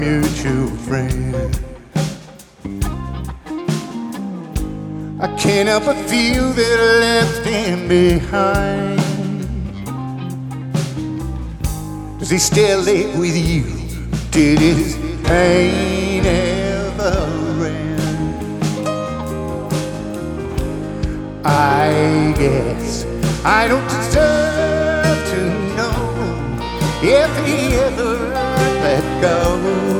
mutual friend. I can't help but feel that I left him behind. Does he still live with you? Did his pain ever end? I guess I don't deserve to know if he